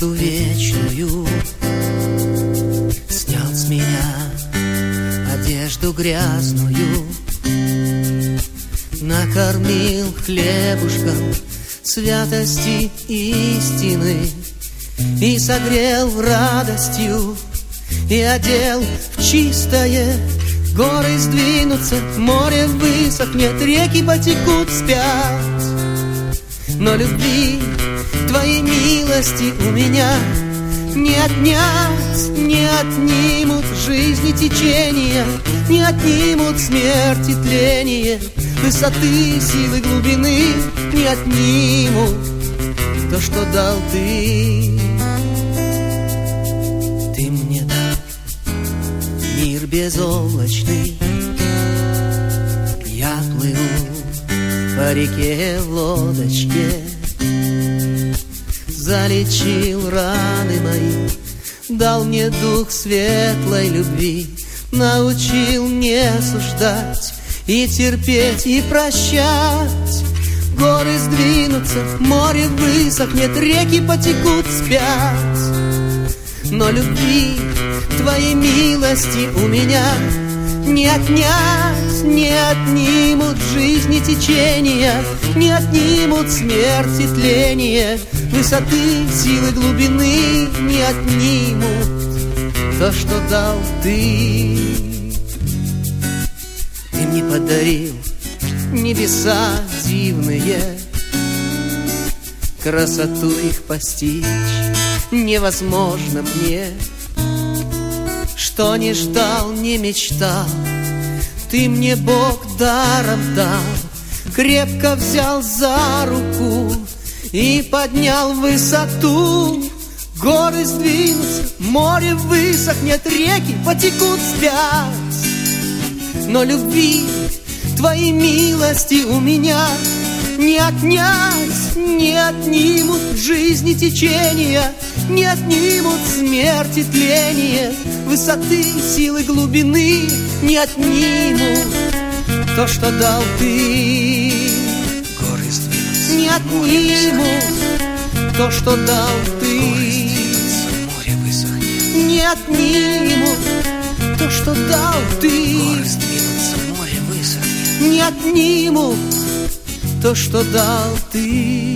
надежду вечную, снял с меня одежду грязную, накормил хлебушком святости истины и согрел радостью, и одел в чистое. Горы сдвинутся, море высохнет, реки потекут вспять. Но любви твоей милости у меня не отнять, не отнимут жизни течения, не отнимут смерти тление, высоты, силы, глубины не отнимут то, что дал ты. Ты мне дал мир безоблачный, я плыву по реке в лодочке, залечил раны мои, дал мне дух светлой любви, научил не осуждать и терпеть, и прощать. Горы сдвинутся, море высохнет, реки потекут вспять. Но любви твоей милости у меня не отнять, не отнимут жизни течения, не отнимут смерти тления, высоты, силы, глубины не отнимут то, что дал ты. Ты мне подарил небеса дивные, красоту их постичь невозможно мне. Что не ждал, не мечтал, ты мне, Бог, даром дал, крепко взял за руку и поднял в высоту. Горы сдвинутся, море высохнет, реки потекут вспять. Но любви твоей милости у меня не отнять, не отнимут жизни течения, не отнимут смерти тления, высоты, силы, глубины не отнимут то, что дал ты. Горы сдвинутся, не отнимут то, что дал ты. море высохнет, не отнимут то, что дал ты. горы сдвинутся, море высохнет, не отнимут то, что дал ты.